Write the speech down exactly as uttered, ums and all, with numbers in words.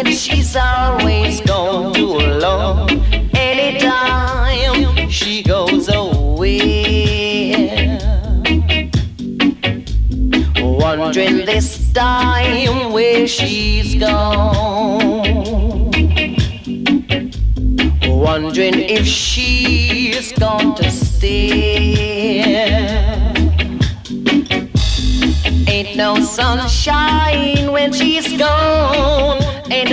and she's always gone too long. Anytime she goes away, wondering this time where she's gone, wondering if she's going to stay. Ain't no sunshine when she's gone.